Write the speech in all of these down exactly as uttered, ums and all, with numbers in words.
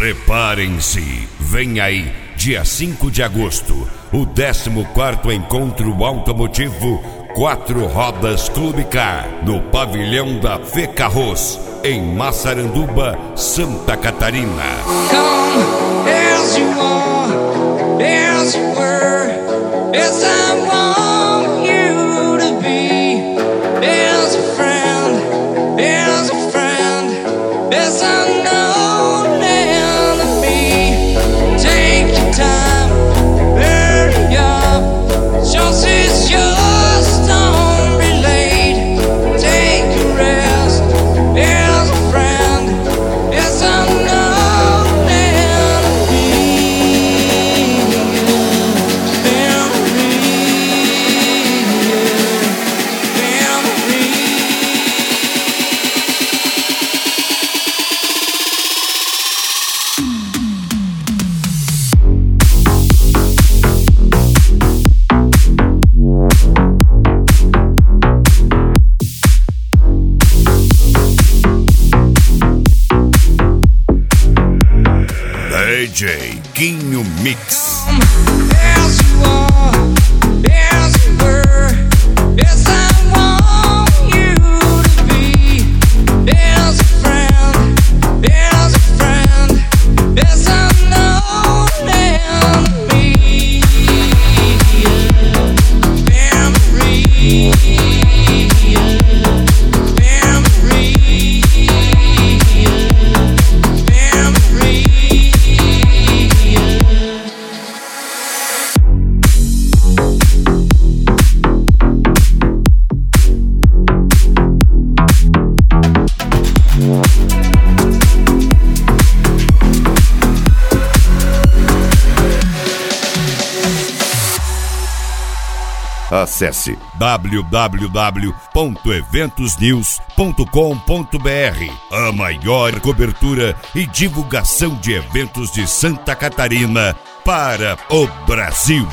Preparem-se, vem aí, dia cinco de agosto, o décimo quarto Encontro Automotivo Quatro Rodas Clube Car, no pavilhão da Fecarros, em Massaranduba, Santa Catarina. Come as you are, as you were, as I want you to be, as a friend, as a friend, as I know. D J Quinho Mix. Acesse w w w ponto eventos news ponto com ponto b r, a maior cobertura e divulgação de eventos de Santa Catarina para o Brasil.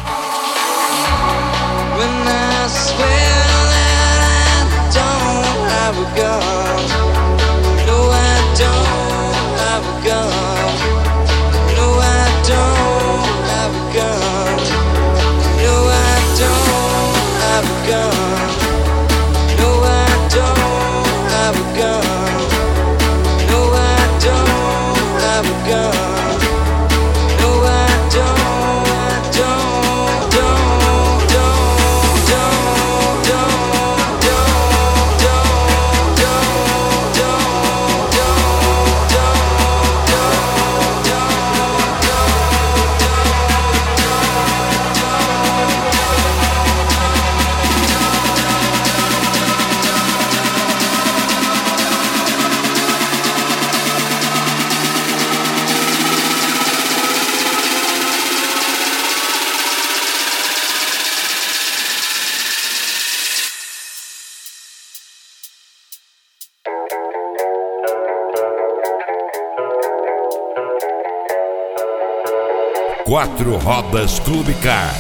Quatro Rodas Clube Car.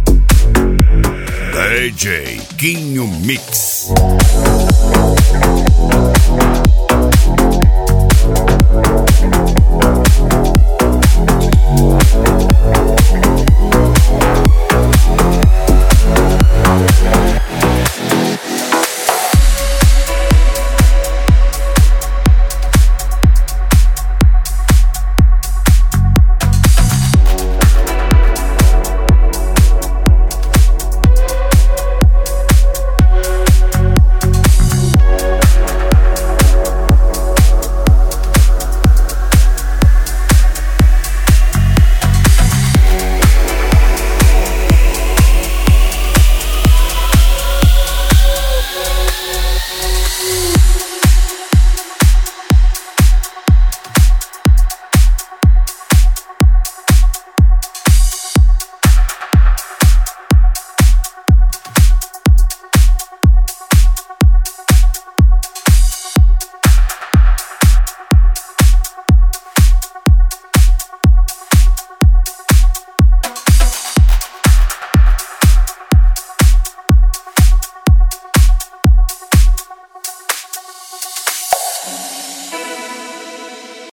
D J Quinho Mix.